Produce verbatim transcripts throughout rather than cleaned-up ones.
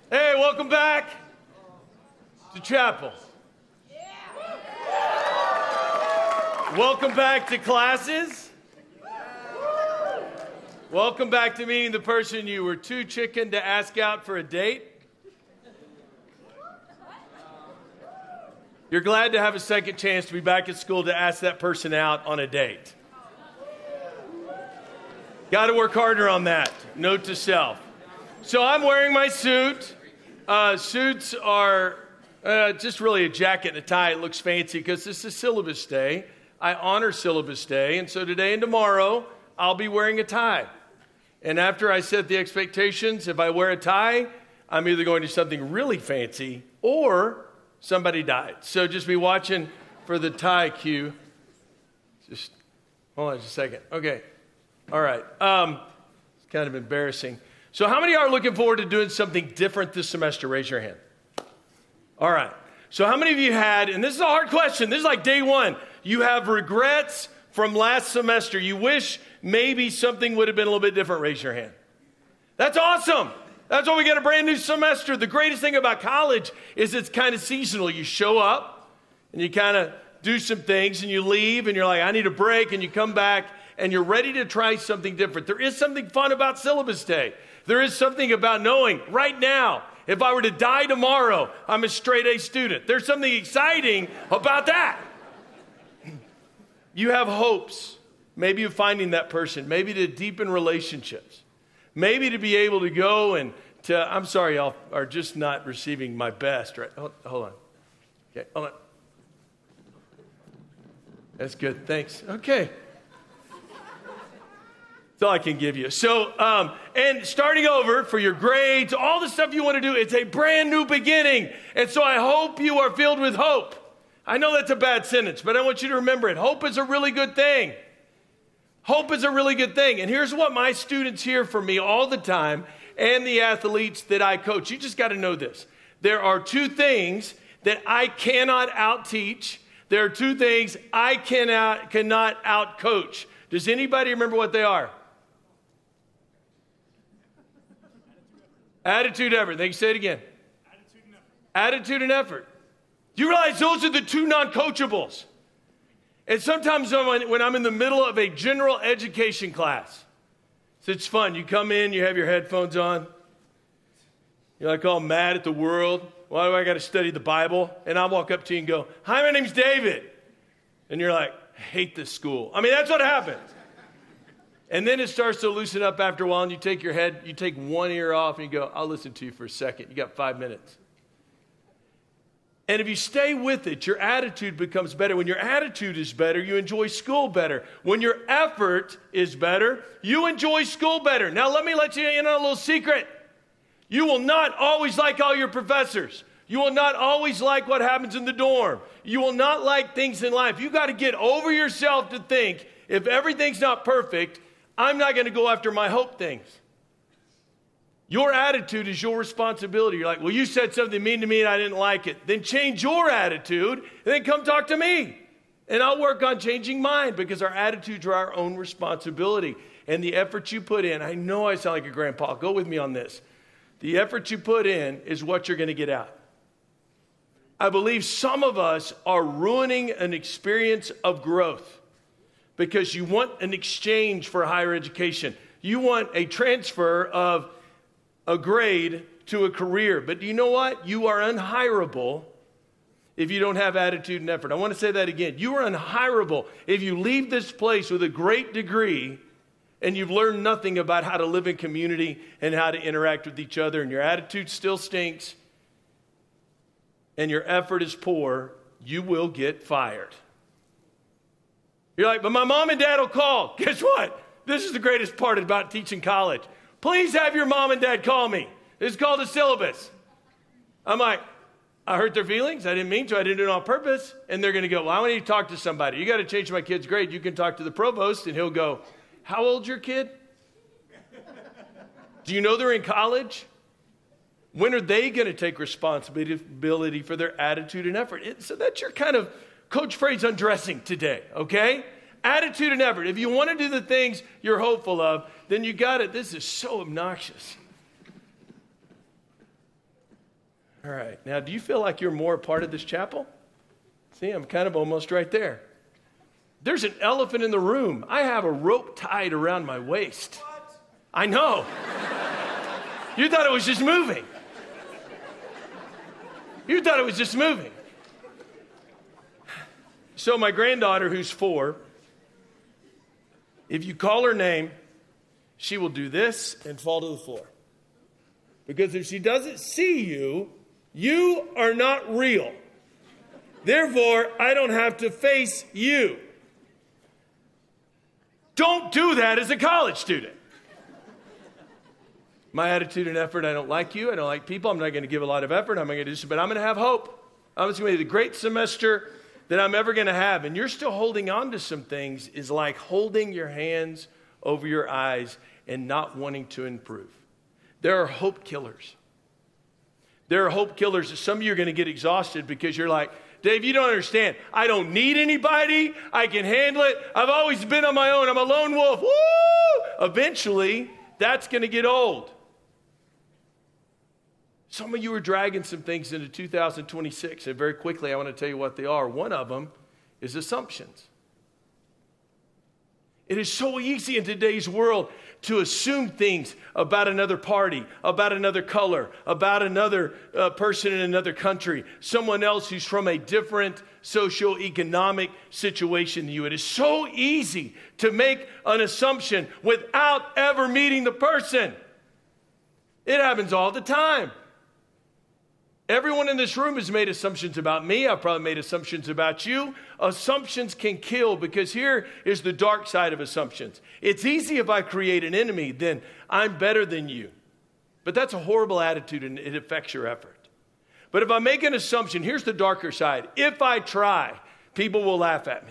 Hey, welcome back to chapel. Welcome back to classes. Welcome back to meeting the person you were too chicken to ask out for a date. You're glad to have a second chance to be back at school to ask that person out on a date. Got to work harder on that. Note to self. So I'm wearing my suit. Uh, suits are uh, just really a jacket and a tie. It looks fancy because this is syllabus day. I honor syllabus day. And so today and tomorrow, I'll be wearing a tie. And after I set the expectations, if I wear a tie, I'm either going to do something really fancy or somebody died. So just be watching for the tie cue. Just hold on just a second. Okay. All right. Um, it's kind of embarrassing. So how many are looking forward to doing something different this semester? Raise your hand. All right. So how many of you had, and this is a hard question, this is like day one, you have regrets from last semester. You wish maybe something would have been a little bit different. Raise your hand. That's awesome. That's why we got a brand new semester. The greatest thing about college is it's kind of seasonal. You show up and you kind of do some things and you leave and you're like, I need a break, and you come back and you're ready to try something different. There is something fun about syllabus day. There is something about knowing right now, if I were to die tomorrow, I'm a straight A student. There's something exciting about that. You have hopes. Maybe you're finding that person. Maybe to deepen relationships. Maybe to be able to go and to, I'm sorry, y'all are just not receiving my best, right? Hold, hold on. Okay, hold on. That's good. Thanks. Okay. That's all I can give you. So, um, and starting over for your grades, all the stuff you want to do, it's a brand new beginning. And so I hope you are filled with hope. I know that's a bad sentence, but I want you to remember it. Hope is a really good thing. Hope is a really good thing. And here's what my students hear from me all the time, and the athletes that I coach. You just got to know this. There are two things that I cannot out-teach. There are two things I cannot, cannot out-coach. Does anybody remember what they are? Attitude, effort. They can say it again. Attitude and effort. Attitude and effort. Do you realize those are the two non-coachables? And sometimes when I'm in the middle of a general education class, so it's fun. You come in, you have your headphones on. You're like all mad at the world. Why do I got to study the Bible? And I'll walk up to you and go, hi, my name's David. And you're like, I hate this school. I mean, that's what happens. And then it starts to loosen up after a while, and you take your head, you take one ear off, and you go, I'll listen to you for a second. You got five minutes. And if you stay with it, your attitude becomes better. When your attitude is better, you enjoy school better. When your effort is better, you enjoy school better. Now, let me let you in on a little secret. You will not always like all your professors. You will not always like what happens in the dorm. You will not like things in life. You got to get over yourself to think, if everything's not perfect, I'm not going to go after my hope things. Your attitude is your responsibility. You're like, well, you said something mean to me and I didn't like it. Then change your attitude and then come talk to me. And I'll work on changing mine, because our attitudes are our own responsibility. And the effort you put in, I know I sound like a grandpa. Go with me on this. The effort you put in is what you're going to get out. I believe some of us are ruining an experience of growth because you want an exchange for higher education. You want a transfer of a grade to a career. But do you know what? You are unhirable if you don't have attitude and effort. I want to say that again. You are unhirable if you leave this place with a great degree and you've learned nothing about how to live in community and how to interact with each other, and your attitude still stinks and your effort is poor. You will get fired. You're like, but my mom and dad will call. Guess what? This is the greatest part about teaching college. Please have your mom and dad call me. It's called a syllabus. I'm like, I hurt their feelings. I didn't mean to. I didn't do it on purpose. And they're going to go, well, I want you to talk to somebody. You got to change my kid's grade. You can talk to the provost. And he'll go, how old's your kid? Do you know they're in college? When are they going to take responsibility for their attitude and effort? It, so that's your kind of Coach Frey's undressing today, okay? Attitude and effort. If you want to do the things you're hopeful of, then you got it. This is so obnoxious. All right. Now, do you feel like you're more a part of this chapel? See, I'm kind of almost right there. There's an elephant in the room. I have a rope tied around my waist. What? I know. You thought it was just moving. You thought it was just moving. So my granddaughter, who's four, if you call her name, she will do this and fall to the floor. Because if she doesn't see you, you are not real. Therefore, I don't have to face you. Don't do that as a college student. My attitude and effort, I don't like you. I don't like people. I'm not going to give a lot of effort. I'm not going to do this, but I'm going to have hope. I'm going to be the great semester that I'm ever going to have. And you're still holding on to some things is like holding your hands over your eyes and not wanting to improve. There are hope killers. There are hope killers. Some of you are going to get exhausted because you're like, Dave, you don't understand. I don't need anybody. I can handle it. I've always been on my own. I'm a lone wolf. Woo! Eventually, that's going to get old. Some of you are dragging some things into two thousand twenty-six, and very quickly I want to tell you what they are. One of them is assumptions. It is so easy in today's world to assume things about another party, about another color, about another uh, person in another country, someone else who's from a different socioeconomic situation than you. It is so easy to make an assumption without ever meeting the person. It happens all the time. Everyone in this room has made assumptions about me. I've probably made assumptions about you. Assumptions can kill because here is the dark side of assumptions. It's easy if I create an enemy, then I'm better than you. But that's a horrible attitude and it affects your effort. But if I make an assumption, here's the darker side. If I try, people will laugh at me.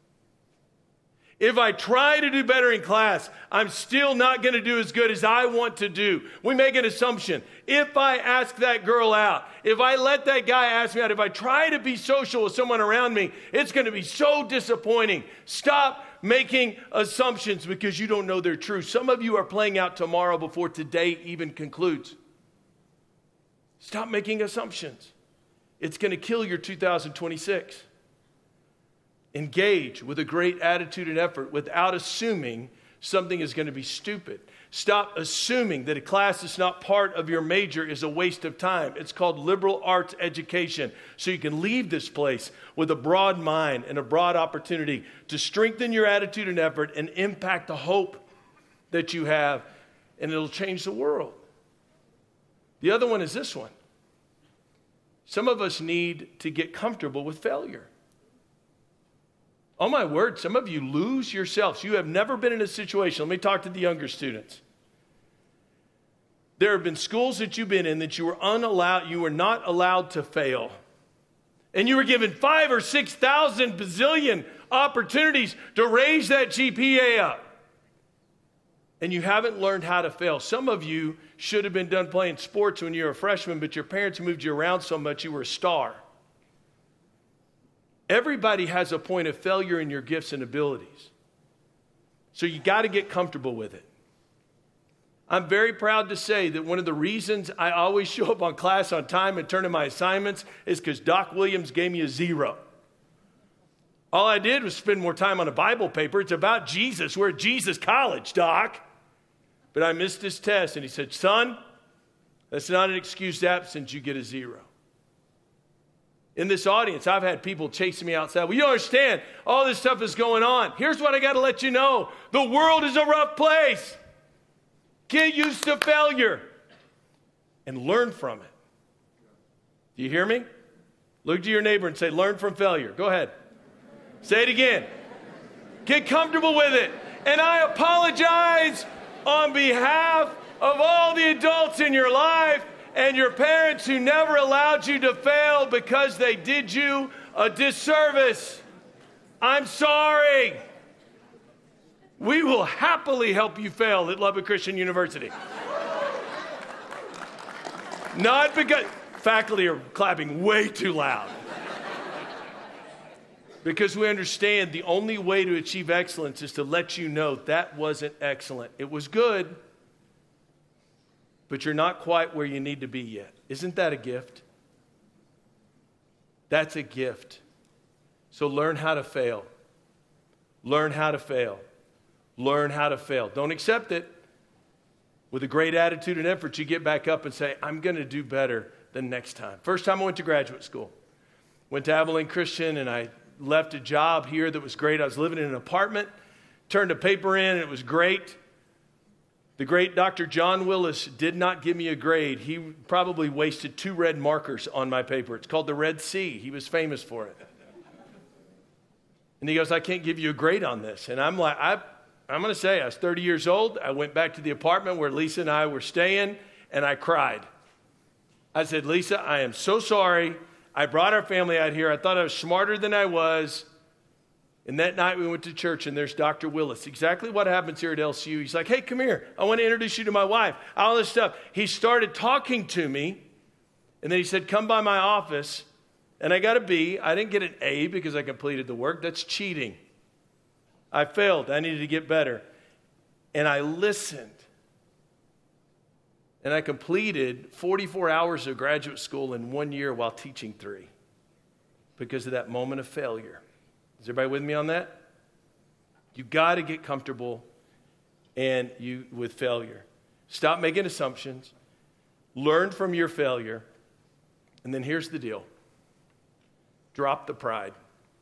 If I try to do better in class, I'm still not going to do as good as I want to do. We make an assumption. If I ask that girl out, if I let that guy ask me out, if I try to be social with someone around me, it's going to be so disappointing. Stop making assumptions because you don't know they're true. Some of you are playing out tomorrow before today even concludes. Stop making assumptions. It's going to kill your two thousand twenty-six. Engage with a great attitude and effort without assuming something is going to be stupid. Stop assuming that a class that's not part of your major is a waste of time. It's called liberal arts education. So you can leave this place with a broad mind and a broad opportunity to strengthen your attitude and effort and impact the hope that you have, and it'll change the world. The other one is this one. Some of us need to get comfortable with failure. Oh my word, some of you lose yourselves. You have never been in a situation. Let me talk to the younger students. There have been schools that you've been in that you were unallowed, you were not allowed to fail. And you were given five or six thousand bazillion opportunities to raise that G P A up. And you haven't learned how to fail. Some of you should have been done playing sports when you were a freshman, but your parents moved you around so much you were a star. Everybody has a point of failure in your gifts and abilities. So you got to get comfortable with it. I'm very proud to say that one of the reasons I always show up on class on time and turn in my assignments is because Doc Williams gave me a zero. All I did was spend more time on a Bible paper. It's about Jesus. We're at Jesus College, Doc. But I missed this test, and he said, son, that's not an excused absence. You get a zero. In this audience, I've had people chasing me outside. Well, you understand, all this stuff is going on. Here's what I got to let you know. The world is a rough place. Get used to failure and learn from it. Do you hear me? Look to your neighbor and say, learn from failure. Go ahead. Say it again. Get comfortable with it. And I apologize on behalf of all the adults in your life and your parents who never allowed you to fail because they did you a disservice. I'm sorry. We will happily help you fail at Lubbock Christian University. Not because faculty are clapping way too loud. Because we understand the only way to achieve excellence is to let you know that wasn't excellent. It was good, but you're not quite where you need to be yet. Isn't that a gift? That's a gift. So learn how to fail. Learn how to fail. Learn how to fail. Don't accept it. With a great attitude and effort, you get back up and say, I'm going to do better the next time. First time I went to graduate school. Went to Abilene Christian, and I left a job here that was great. I was living in an apartment, turned a paper in, and it was great. The great Doctor John Willis did not give me a grade. He probably wasted two red markers on my paper. It's called the Red Sea. He was famous for it. And he goes, I can't give you a grade on this. And I'm like, I, I'm going to say, I was thirty years old. I went back to the apartment where Lisa and I were staying, and I cried. I said, Lisa, I am so sorry. I brought our family out here. I thought I was smarter than I was. And that night we went to church, and there's Doctor Willis. Exactly what happens here at L C U. He's like, hey, come here. I want to introduce you to my wife. All this stuff. He started talking to me, and then he said, come by my office. And I got a B. I didn't get an A because I completed the work. That's cheating. I failed. I needed to get better. And I listened. And I completed forty-four hours of graduate school in one year while teaching three because of that moment of failure. Is everybody with me on that? You got to get comfortable and you with failure. Stop making assumptions. Learn from your failure. And then here's the deal. Drop the pride.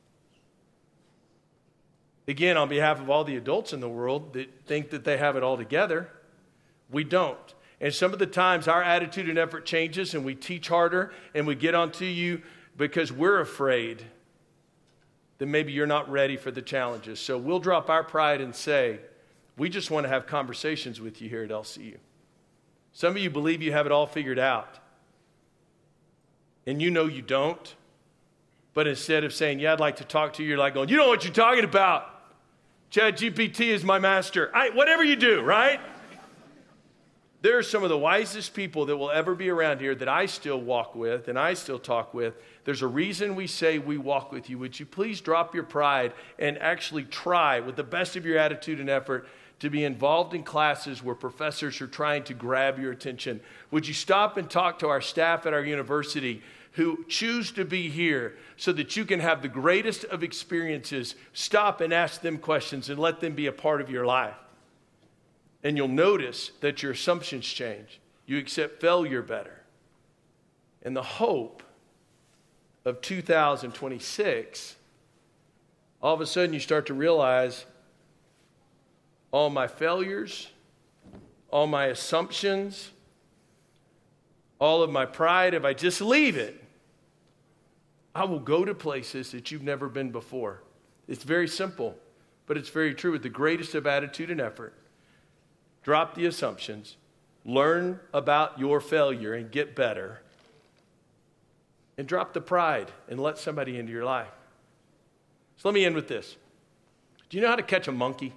Again, on behalf of all the adults in the world that think that they have it all together, we don't. And some of the times our attitude and effort changes and we teach harder and we get onto you because we're afraid that maybe you're not ready for the challenges. So we'll drop our pride and say, we just want to have conversations with you here at L C U. Some of you believe you have it all figured out. And you know you don't. But instead of saying, yeah, I'd like to talk to you, you're like going, you know what you're talking about. Chat G P T is my master. I, whatever you do, right? There are some of the wisest people that will ever be around here that I still walk with and I still talk with. There's a reason we say we walk with you. Would you please drop your pride and actually try with the best of your attitude and effort to be involved in classes where professors are trying to grab your attention? Would you stop and talk to our staff at our university who choose to be here so that you can have the greatest of experiences? Stop and ask them questions and let them be a part of your life. And you'll notice that your assumptions change. You accept failure better. And the hope of two thousand twenty-six, all of a sudden you start to realize all my failures, all my assumptions, all of my pride, if I just leave it, I will go to places that you've never been before. It's very simple, but it's very true. With the greatest of attitude and effort, drop the assumptions, learn about your failure and get better, and drop the pride and let somebody into your life. So let me end with this. Do you know how to catch a monkey?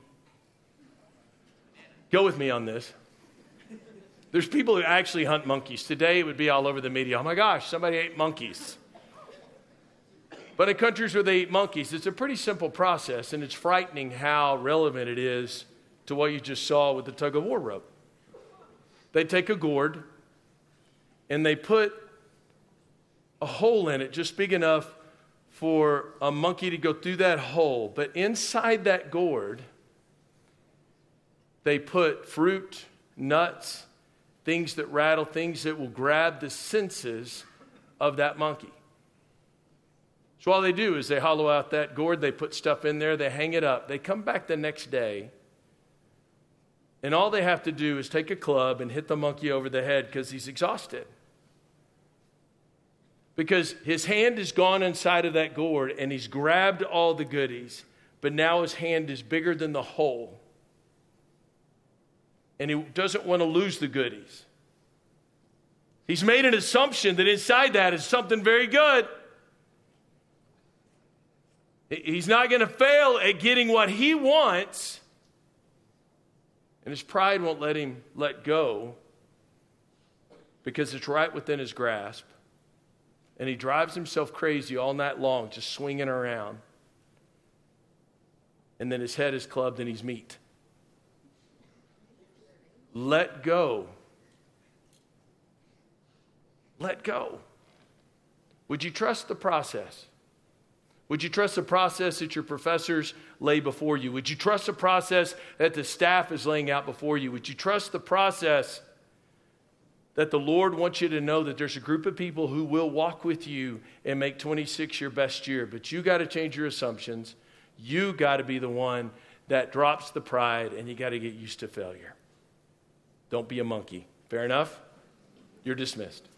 Go with me on this. There's people who actually hunt monkeys. Today it would be all over the media. Oh my gosh, somebody ate monkeys. But in countries where they eat monkeys, it's a pretty simple process, and it's frightening how relevant it is to what you just saw with the tug-of-war rope. They take a gourd, and they put a hole in it just big enough for a monkey to go through that hole. But inside that gourd, they put fruit, nuts, things that rattle, things that will grab the senses of that monkey. So all they do is they hollow out that gourd, they put stuff in there, they hang it up. They come back the next day, and all they have to do is take a club and hit the monkey over the head because he's exhausted. Because his hand has gone inside of that gourd, and he's grabbed all the goodies, but now his hand is bigger than the hole. And he doesn't want to lose the goodies. He's made an assumption that inside that is something very good. He's not going to fail at getting what he wants. And his pride won't let him let go because it's right within his grasp. And he drives himself crazy all night long, just swinging around. And then his head is clubbed and he's meat. Let go. Let go. Would you trust the process? Would you trust the process that your professors lay before you? Would you trust the process that the staff is laying out before you? Would you trust the process that the Lord wants you to know that there's a group of people who will walk with you and make twenty-six your best year? But you got to change your assumptions. You got to be the one that drops the pride, and you got to get used to failure. Don't be a monkey. Fair enough? You're dismissed.